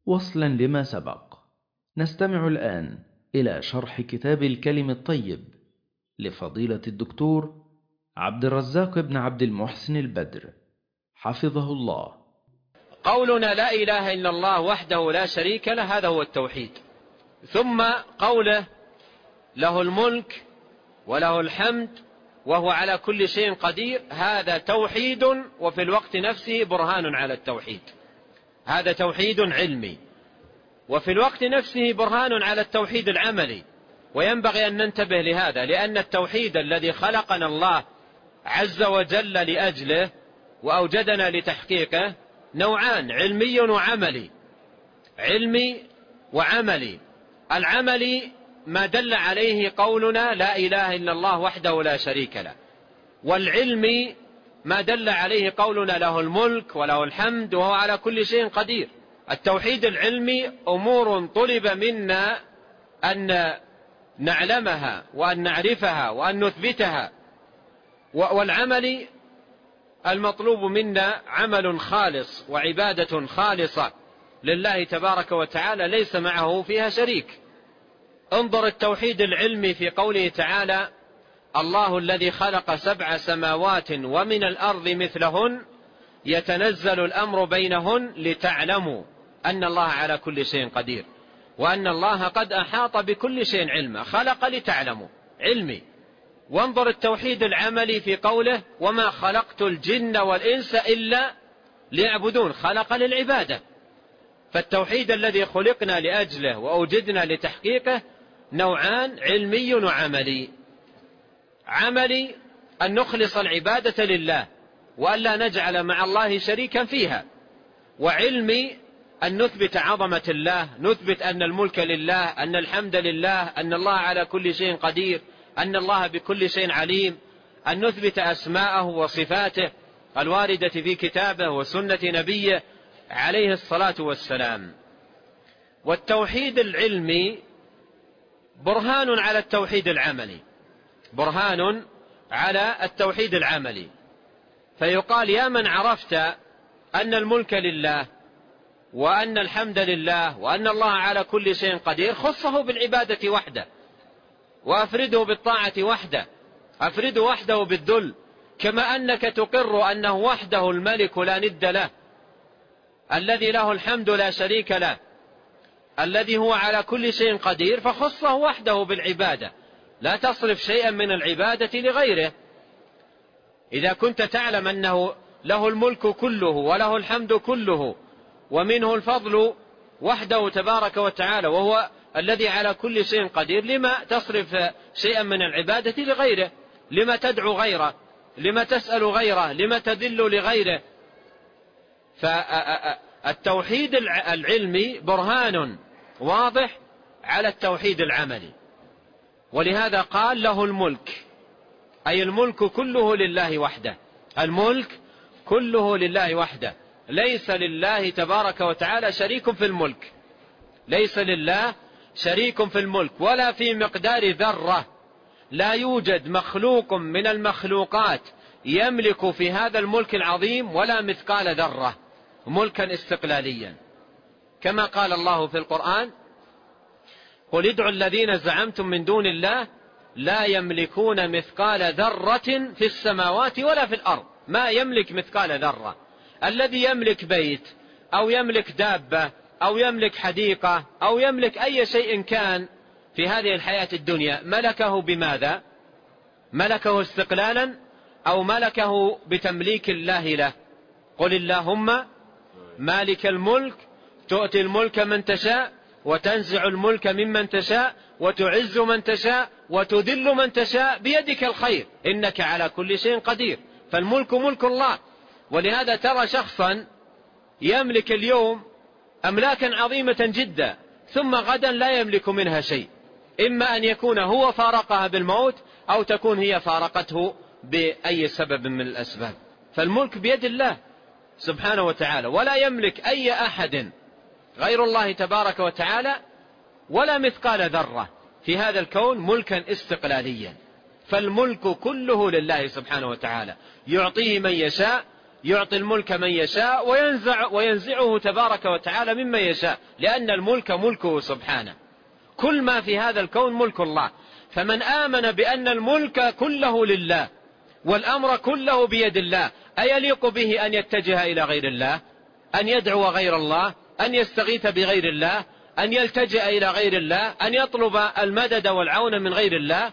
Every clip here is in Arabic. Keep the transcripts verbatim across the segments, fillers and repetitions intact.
وصلا لما سبق، نستمع الآن إلى شرح كتاب الكلم الطيب لفضيلة الدكتور عبد الرزاق بن عبد المحسن البدر حفظه الله. قولنا لا إله إلا الله وحده لا شريك له، هذا هو التوحيد. ثم قوله له الملك وله الحمد وهو على كل شيء قدير، هذا توحيد وفي الوقت نفسه برهان على التوحيد. هذا توحيد علمي وفي الوقت نفسه برهان على التوحيد العملي. وينبغي أن ننتبه لهذا، لأن التوحيد الذي خلقنا الله عز وجل لأجله وأوجدنا لتحقيقه نوعان: علمي وعملي. علمي وعملي. العملي ما دل عليه قولنا لا إله إلا الله وحده لا شريك له، والعلمي ما دل عليه قولنا له الملك وله الحمد وهو على كل شيء قدير. التوحيد العلمي أمور طلب منا أن نعلمها وأن نعرفها وأن نثبتها، والعمل المطلوب منا عمل خالص وعبادة خالصة لله تبارك وتعالى ليس معه فيها شريك. انظر التوحيد العلمي في قوله تعالى: الله الذي خلق سبع سماوات ومن الأرض مثلهن يتنزل الأمر بينهن لتعلموا أن الله على كل شيء قدير وأن الله قد أحاط بكل شيء علما. خلق لتعلموا، علمي. وانظر التوحيد العملي في قوله: وما خلقت الجن والإنس إلا ليعبدون. خلق للعبادة. فالتوحيد الذي خلقنا لأجله وأوجدنا لتحقيقه نوعان: علمي وعملي. عملي أن نخلص العبادة لله وألا نجعل مع الله شريكا فيها، وعلمي أن نثبت عظمة الله، نثبت أن الملك لله، أن الحمد لله، أن الله على كل شيء قدير، أن الله بكل شيء عليم، أن نثبت أسماءه وصفاته الواردة في كتابه وسنة نبيه عليه الصلاة والسلام. والتوحيد العلمي برهان على التوحيد العملي، برهان على التوحيد العملي. فيقال: يا من عرفت أن الملك لله وأن الحمد لله وأن الله على كل شيء قدير، خصه بالعبادة وحده، وأفرده بالطاعة وحده، أفرده وحده بالذل، كما أنك تقر أنه وحده الملك لا ند له، الذي له الحمد لا شريك له، الذي هو على كل شيء قدير، فخصه وحده بالعبادة، لا تصرف شيئا من العبادة لغيره. إذا كنت تعلم أنه له الملك كله وله الحمد كله ومنه الفضل وحده تبارك وتعالى وهو الذي على كل شيء قدير، لما تصرف شيئا من العبادة لغيره؟ لما تدعو غيره؟ لما تسأل غيره؟ لما تذل لغيره؟ فالتوحيد العلمي برهان واضح على التوحيد العملي. ولهذا قال: له الملك، أي الملك كله لله وحده. الملك كله لله وحده، ليس لله تبارك وتعالى شريك في الملك، ليس لله شريك في الملك ولا في مقدار ذرة. لا يوجد مخلوق من المخلوقات يملك في هذا الملك العظيم ولا مثقال ذرة، ملكا استقلاليا، كما قال الله في القرآن: قل ادعوا الذين زعمتم من دون الله لا يملكون مثقال ذرة في السماوات ولا في الأرض. ما يملك مثقال ذرة. الذي يملك بيت أو يملك دابة أو يملك حديقة أو يملك أي شيء كان في هذه الحياة الدنيا، ملكه بماذا؟ ملكه استقلالا أو ملكه بتمليك الله له؟ قل اللهم مالك الملك تؤتي الملك من تشاء وتنزع الملك ممن تشاء وتعز من تشاء وتذل من تشاء بيدك الخير إنك على كل شيء قدير. فالملك ملك الله. ولهذا ترى شخصا يملك اليوم أملاكا عظيمة جدا ثم غدا لا يملك منها شيء، إما أن يكون هو فارقها بالموت أو تكون هي فارقته بأي سبب من الأسباب. فالملك بيد الله سبحانه وتعالى، ولا يملك أي أحد غير الله تبارك وتعالى ولا مثقال ذرة في هذا الكون ملكا استقلاليا. فالملك كله لله سبحانه وتعالى، يعطيه من يشاء يعطي الملك من يشاء وينزع وينزعه تبارك وتعالى ممن يشاء، لأن الملك ملكه سبحانه، كل ما في هذا الكون ملك الله. فمن آمن بأن الملك كله لله والأمر كله بيد الله، أيليق به أن يتجه إلى غير الله، أن يدعو غير الله، أن يستغيث بغير الله، أن يلتجئ إلى غير الله، أن يطلب المدد والعون من غير الله؟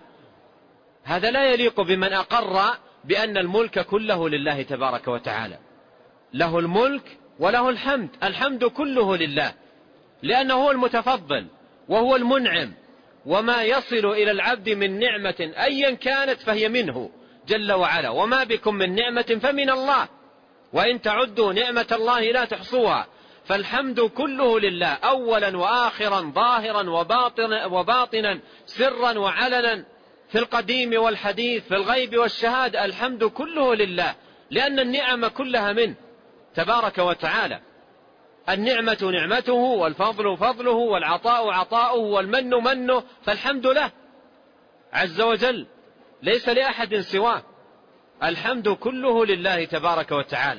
هذا لا يليق بمن أقر بأن الملك كله لله تبارك وتعالى. له الملك وله الحمد، الحمد كله لله، لأنه هو المتفضل وهو المنعم، وما يصل إلى العبد من نعمة أيا كانت فهي منه جل وعلا، وما بكم من نعمة فمن الله، وإن تعدوا نعمة الله لا تحصوها. فالحمد كله لله، أولا وآخرا، ظاهرا وباطنا, وباطنا سرا وعلنا، في القديم والحديث، في الغيب والشهادة، الحمد كله لله، لأن النعم كلها منه تبارك وتعالى. النعمة نعمته، والفضل فضله، والعطاء عطاؤه، والمن منه، فالحمد له عز وجل، ليس لأحد سواه. الحمد كله لله تبارك وتعالى،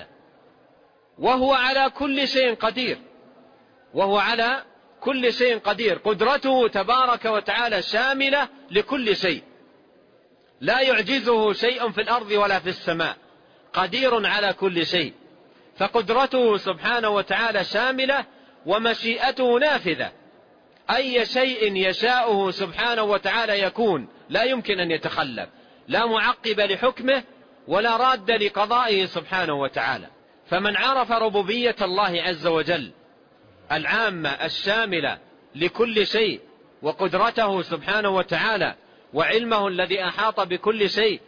وهو على كل شيء قدير، وهو على كل شيء قدير. قدرته تبارك وتعالى شاملة لكل شيء، لا يعجزه شيء في الأرض ولا في السماء، قدير على كل شيء. فقدرته سبحانه وتعالى شاملة، ومشيئته نافذة، أي شيء يشاءه سبحانه وتعالى يكون، لا يمكن أن يتخلف، لا معقب لحكمه ولا راد لقضائه سبحانه وتعالى. فمن عرف ربوبية الله عز وجل العامة الشاملة لكل شيء، وقدرته سبحانه وتعالى، وعلمه الذي أحاط بكل شيء،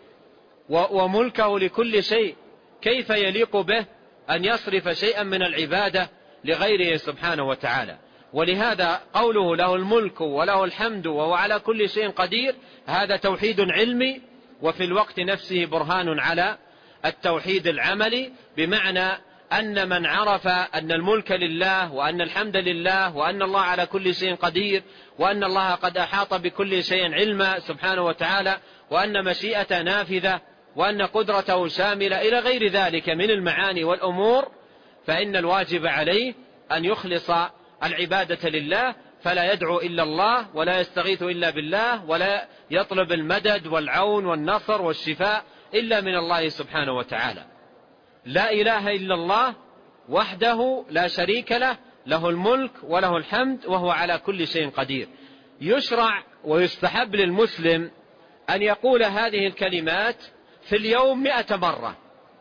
وملكه لكل شيء، كيف يليق به أن يصرف شيئا من العبادة لغيره سبحانه وتعالى؟ ولهذا قوله له الملك وله الحمد وهو على كل شيء قدير، هذا توحيد علمي، وفي الوقت نفسه برهان على التوحيد العملي، بمعنى أن من عرف أن الملك لله، وأن الحمد لله، وأن الله على كل شيء قدير، وأن الله قد أحاط بكل شيء علما سبحانه وتعالى، وأن مشيئته نافذة، وأن قدرته شاملة إلى غير ذلك من المعاني والأمور، فإن الواجب عليه أن يخلص العبادة لله، فلا يدعو إلا الله، ولا يستغيث إلا بالله، ولا يطلب المدد والعون والنصر والشفاء إلا من الله سبحانه وتعالى. لا إله إلا الله وحده لا شريك له، له الملك وله الحمد وهو على كل شيء قدير. يشرع ويستحب للمسلم أن يقول هذه الكلمات في اليوم مئة مرة،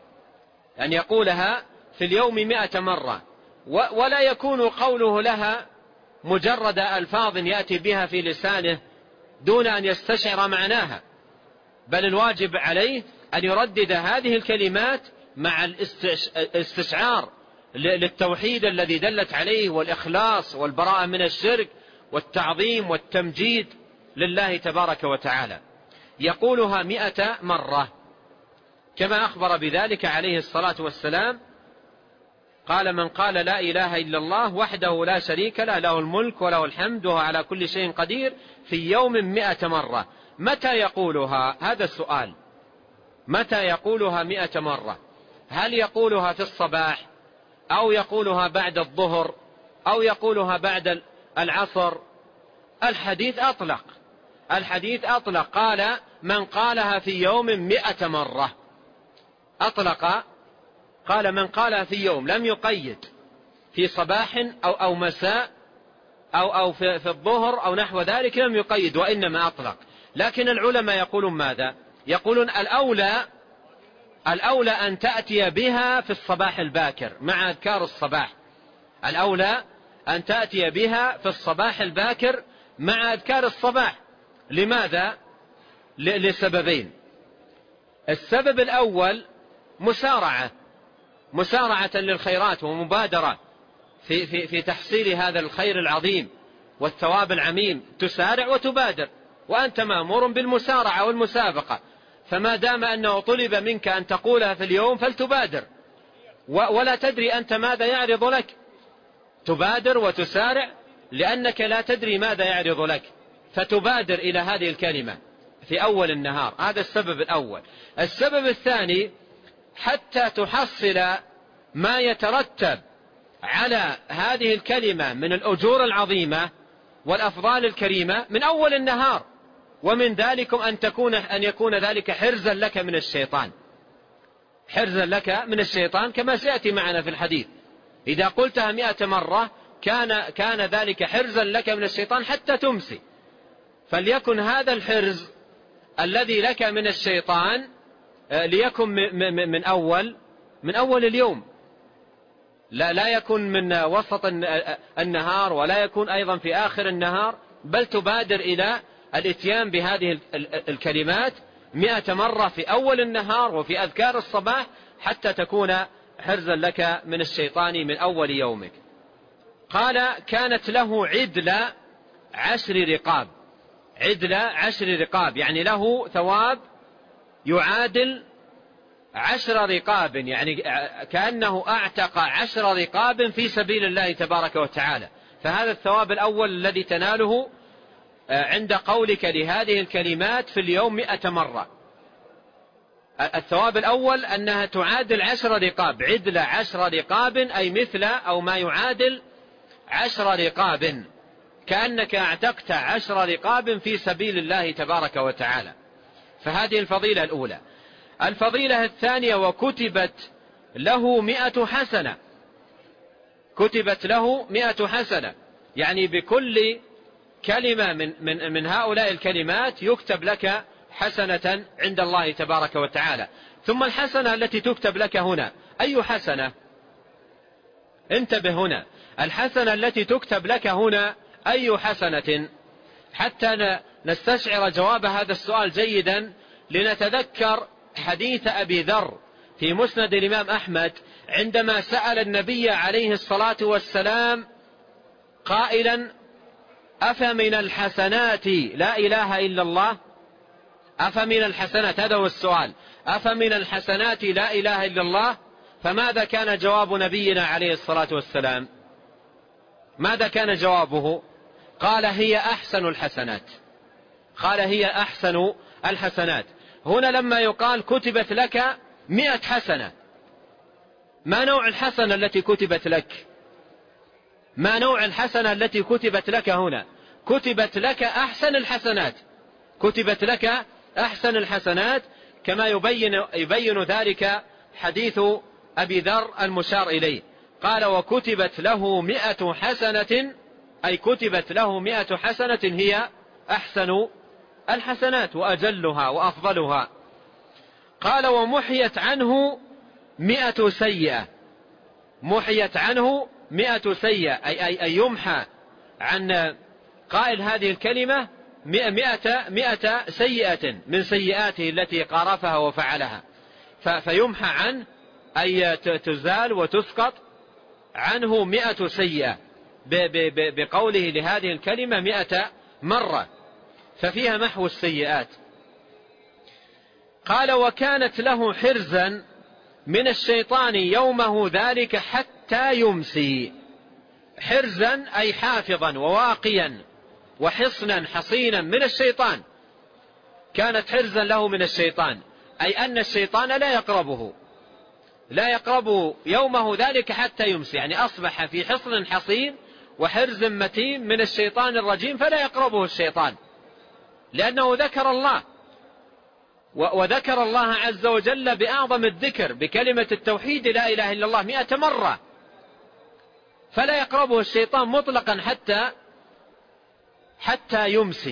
أن يقولها في اليوم مئة مرة، ولا يكون قوله لها مجرد ألفاظ يأتي بها في لسانه دون أن يستشعر معناها، بل الواجب عليه أن يردد هذه الكلمات مع الاستشعار للتوحيد الذي دلت عليه، والإخلاص والبراءة من الشرك، والتعظيم والتمجيد لله تبارك وتعالى. يقولها مئة مرة، كما أخبر بذلك عليه الصلاة والسلام، قال: من قال لا إله إلا الله وحده لا شريك له، له الملك وله الحمد وهو على كل شيء قدير، في يوم مئة مرة. متى يقولها؟ هذا السؤال، متى يقولها مئة مرة؟ هل يقولها في الصباح، أو يقولها بعد الظهر، أو يقولها بعد العصر؟ الحديث أطلق، الحديث أطلق، قال: من قالها في يوم مئة مرة، أطلق، قال: من قالها في يوم، لم يقيد في صباح أو, أو مساء أو, أو في, في الظهر أو نحو ذلك، لم يقيد، وإنما أطلق. لكن العلماء يقولون ماذا؟ يقولون الأولى الأولى أن تأتي بها في الصباح الباكر مع أذكار الصباح، الأولى أن تأتي بها في الصباح الباكر مع أذكار الصباح. لماذا؟ لسببين. السبب الأول مسارعة مسارعة للخيرات ومبادرة في, في, في تحصيل هذا الخير العظيم والثواب العميم، تسارع وتبادر، وأنت مأمور بالمسارعة والمسابقة، فما دام أنه طلب منك أن تقولها في اليوم فلتبادر، ولا تدري أنت ماذا يعرض لك، تبادر وتسارع لأنك لا تدري ماذا يعرض لك، فتبادر إلى هذه الكلمة في أول النهار. هذا السبب الأول. السبب الثاني، حتى تحصل ما يترتب على هذه الكلمة من الأجور العظيمة والأفضال الكريمة من أول النهار، ومن ذلكم أن تكون أن يكون ذلك حرزا لك من الشيطان، حرزا لك من الشيطان كما سيأتي معنا في الحديث. إذا قلتها مئة مرة كان كان ذلك حرزا لك من الشيطان حتى تمسي. فليكن هذا الحرز الذي لك من الشيطان ليكن من أول من أول اليوم، لا لا يكن من وسط النهار ولا يكون أيضا في آخر النهار، بل تبادر إلى الاتيان بهذه الكلمات مئة مرة في أول النهار وفي أذكار الصباح حتى تكون حرزا لك من الشيطان من أول يومك. قال كانت له عدل عشر رقاب، عدل عشر رقاب يعني له ثواب يعادل عشر رقاب، يعني كأنه أعتق عشر رقاب في سبيل الله تبارك وتعالى. فهذا الثواب الأول الذي تناله عند قولك لهذه الكلمات في اليوم مئة مرة. الثواب الأول أنها تعادل عشر رقاب، عدل عشر رقاب أي مثل أو ما يعادل عشر رقاب، كأنك اعتقت عشر رقاب في سبيل الله تبارك وتعالى. فهذه الفضيلة الأولى. الفضيلة الثانية وكتبت له مئة حسنة، كتبت له مئة حسنة، يعني بكل كلمة من, من, من هؤلاء الكلمات يكتب لك حسنة عند الله تبارك وتعالى. ثم الحسنة التي تكتب لك هنا أي حسنة؟ انتبه هنا، الحسنة التي تكتب لك هنا أي حسنة؟ حتى نستشعر جواب هذا السؤال جيدا لنتذكر حديث أبي ذر في مسند الإمام أحمد عندما سأل النبي عليه الصلاة والسلام قائلا أفمن الحسنات لا إله إلا الله؟ أفمن الحسنات، هذا هو السؤال، أفمن الحسنات لا إله إلا الله؟ فماذا كان جواب نبينا عليه الصلاة والسلام؟ ماذا كان جوابه؟ قال هي أحسن الحسنات، قال هي أحسن الحسنات. هنا لما يقال كتبت لك مئة حسنة، ما نوع الحسنة التي كتبت لك؟ ما نوع الحسنة التي كتبت لك هنا؟ كتبت لك أحسن الحسنات، كتبت لك أحسن الحسنات كما يبين, يبين ذلك حديث أبي ذر المشار إليه. قال وكتبت له مئة حسنة أي كتبت له مئة حسنة هي أحسن الحسنات وأجلها وأفضلها. قال ومحيت عنه مئة سيئة، محيت عنه مئة سيئة أي, أي, أي يمحى عن قائل هذه الكلمة مئة, مئة سيئة من سيئاته التي قارفها وفعلها، فيمحى عنه أي تزال وتسقط عنه مئة سيئة بقوله لهذه الكلمة مئة مرة، ففيها محو السيئات. قال وكانت له حرزا من الشيطان يومه ذلك حتى يمسي، حرزا أي حافظا وواقيا وحصنا حصينا من الشيطان، كانت حرزا له من الشيطان أي أن الشيطان لا يقربه، لا يقربه يومه ذلك حتى يمسي، يعني أصبح في حصن حصين وحرز متين من الشيطان الرجيم فلا يقربه الشيطان، لأنه ذكر الله وذكر الله عز وجل بأعظم الذكر بكلمة التوحيد لا إله إلا الله مئة مرة، فلا يقربه الشيطان مطلقا حتى حتى يمسي.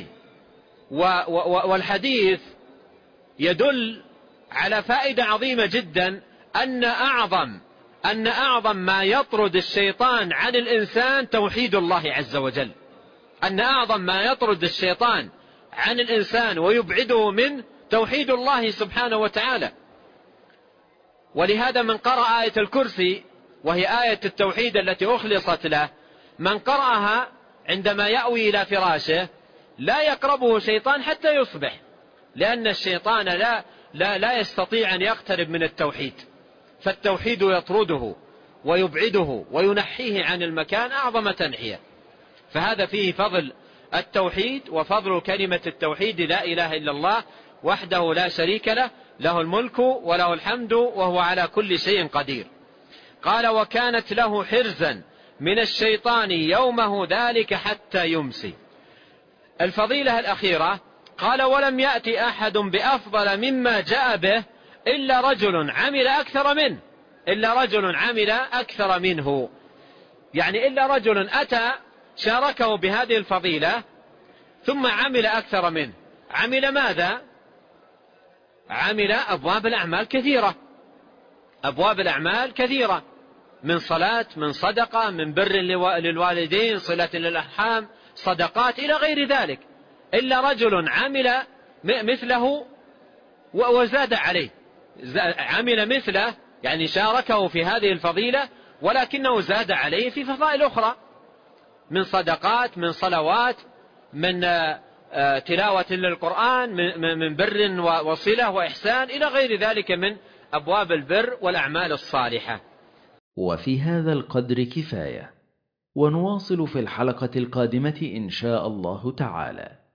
والحديث يدل على فائدة عظيمة جدا، أن أعظم أن أعظم ما يطرد الشيطان عن الإنسان توحيد الله عز وجل، أن أعظم ما يطرد الشيطان عن الإنسان ويبعده من توحيد الله سبحانه وتعالى. ولهذا من قرأ آية الكرسي وهي آية التوحيد التي أخلصت له، من قرأها عندما يأوي إلى فراشه لا يقربه شيطان حتى يصبح، لأن الشيطان لا, لا, لا يستطيع أن يقترب من التوحيد، فالتوحيد يطرده ويبعده وينحيه عن المكان أعظم تنحية. فهذا فيه فضل التوحيد وفضل كلمة التوحيد لا إله إلا الله وحده لا شريك له، له الملك وله الحمد وهو على كل شيء قدير. قال وكانت له حرزا من الشيطان يومه ذلك حتى يمسي. الفضيلة الأخيرة قال ولم يأتي أحد بأفضل مما جاء به إلا رجل عمل أكثر منه، إلا رجل عمل أكثر منه، يعني إلا رجل أتى شاركه بهذه الفضيلة ثم عمل أكثر منه. عمل ماذا؟ عمل أبواب الأعمال كثيرة، أبواب الأعمال كثيرة، من صلاة، من صدقة، من بر للوالدين، صلة للأرحام، صدقات إلى غير ذلك، إلا رجل عمل مثله وزاد عليه، عمل مثله يعني شاركه في هذه الفضيلة ولكنه زاد عليه في فضائل أخرى، من صدقات، من صلوات، من تلاوة للقرآن، من بر وصلة وإحسان إلى غير ذلك من أبواب البر والأعمال الصالحة. وفي هذا القدر كفاية، ونواصل في الحلقة القادمة إن شاء الله تعالى.